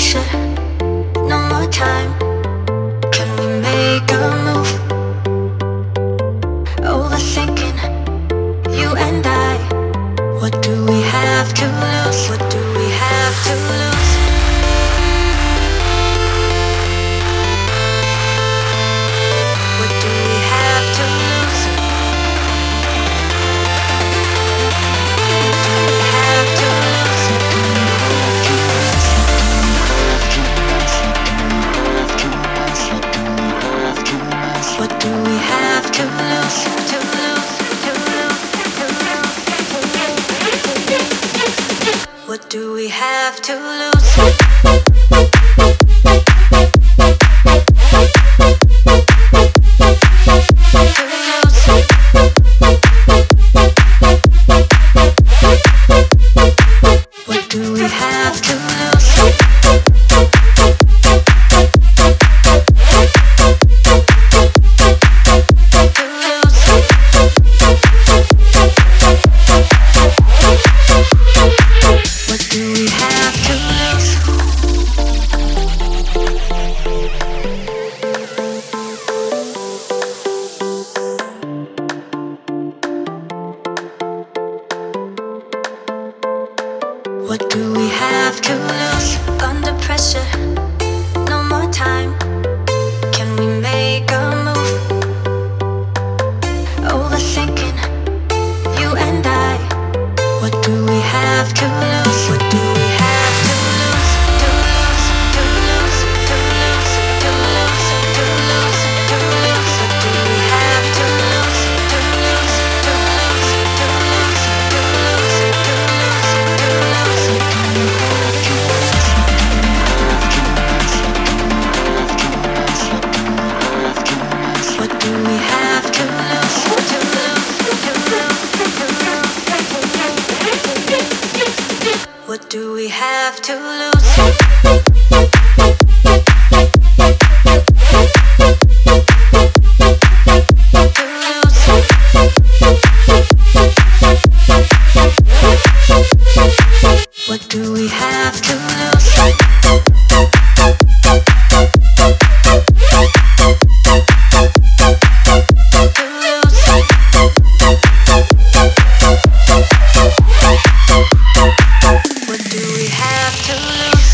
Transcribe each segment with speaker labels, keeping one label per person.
Speaker 1: pressure, no more time. Can we make a move? Overthinking, you and I. What do we have to lose? What do we have to lose? What do we have to lose? Have to lose. What do we have to lose? To lose, to lose, to lose. What do we have to lose? What do we have to lose? What do we have to lose? Under pressure, no more time. Can we make a move? Overthinking, you and I. What do we have to lose? What do we have to lose? To lose, to lose, to lose, to lose, to lose, to lose. What do we have to lose? To lose, to lose, to lose, to lose, to lose, to lose. What do we have to lose? To lose, to lose, to lose. What do we have to lose? What do we have to lose? What do we have to lose?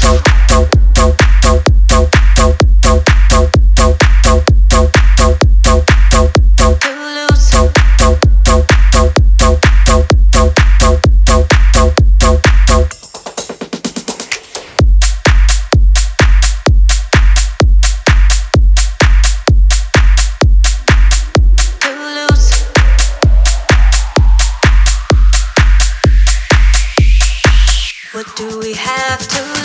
Speaker 1: What do we have to